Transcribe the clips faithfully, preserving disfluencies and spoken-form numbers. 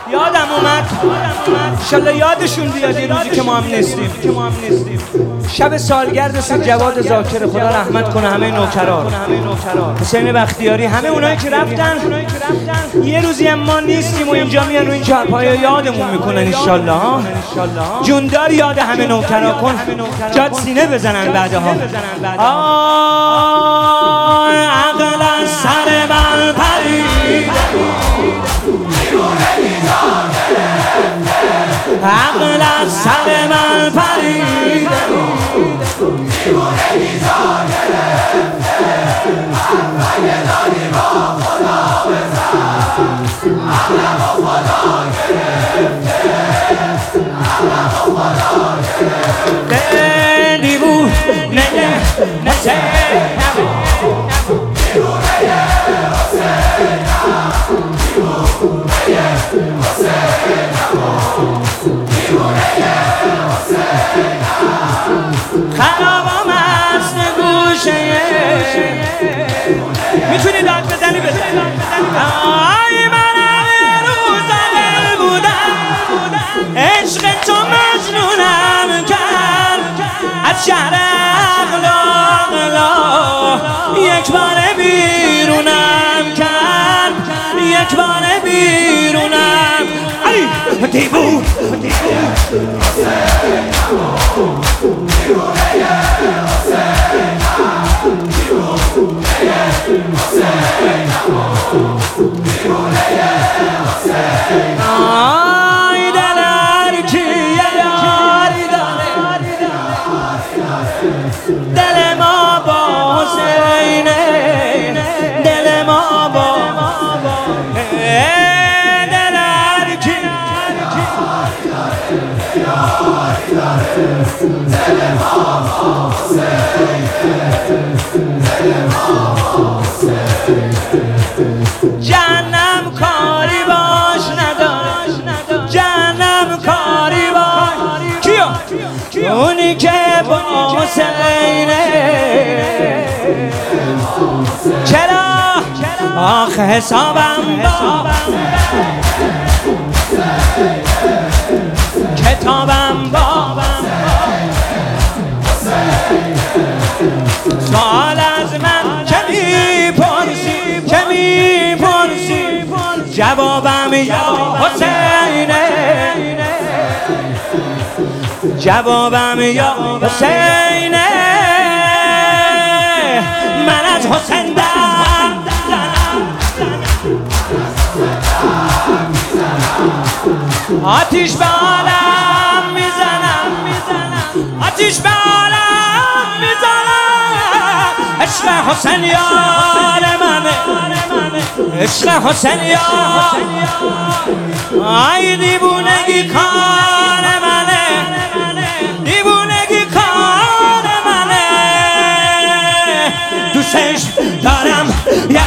یادم اومد انشالله یادشون بیاد این روزی که ما هم نیستیم. شب سالگرد سید جواد ذاکر، خدا رحمت کنه همه نوکران، حسین بختیاری، همه اونایی که رفتن. یه روزی هم ما نیستیم و اینجا میان و این چهارپایا یادمون میکنن انشالله. ها جوندار یاد همه نوکرا کن، جاد سینه بزنن بعدها. آه عقل از سر من پرید، عقل از سر من پرید، دیوونه خرابم است گوشه، میتونی داد بزنی بزنی. آی من روز دل بودم، عشق تو مجنونم کرد، از شهر اغلا یک بار بیرونم کرد، یک بار بیرونم. ای دیوو آی دلار کی یاری داره، دل ما با حسینه، دل ما با دلار کی دل ما با جهنم کاری باش نداشت، جهنم کاری باش کیو؟ اونی که با حسینه. چرا؟ آخه حسابم با کتابم با سوال از من که میپرسی، که میپرسی، جوابم یا حسینه، جوابم یا حسینه. من از حسین دم آتیش به عالم میزنم، آتیش به عالم میزنم. عشق حسین یار منه، عشق حسین یار. آی دیوونگی کار منه، دیوونگی کار منه. دوستش دارم یا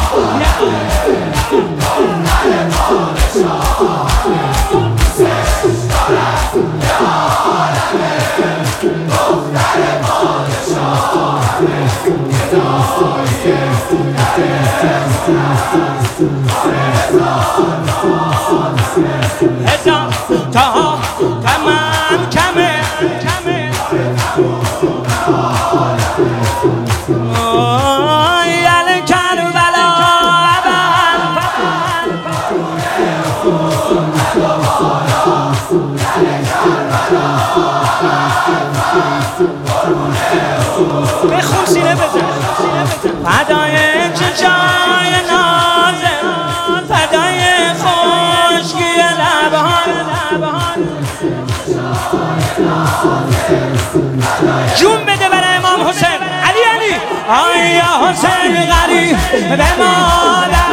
هزار تا تمام کمه یل کربلا بخون سینه بزن. فدای چشای نازه، فدای خشکی لبان، جون بده برای امام حسین علی علی. آی یا حسین غریب به مادر،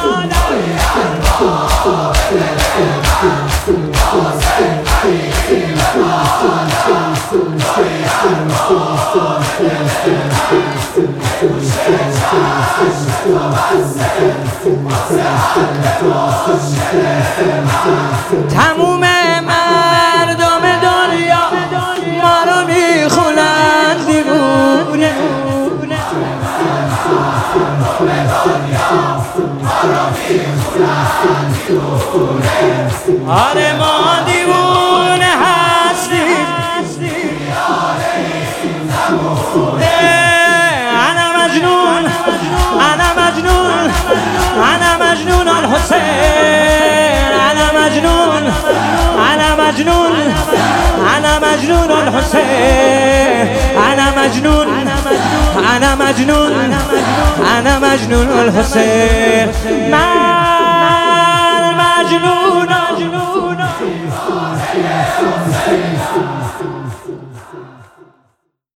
تموم مردم دنیا ما رو میخونن دیوونه، آره ما دیوونه هستیم انا مجنون انا مجنون انا مجنون الحسین انا مجنون انا مجنون انا مجنون الحسین انا مجنون انا مجنون انا مجنون الحسین من مجنون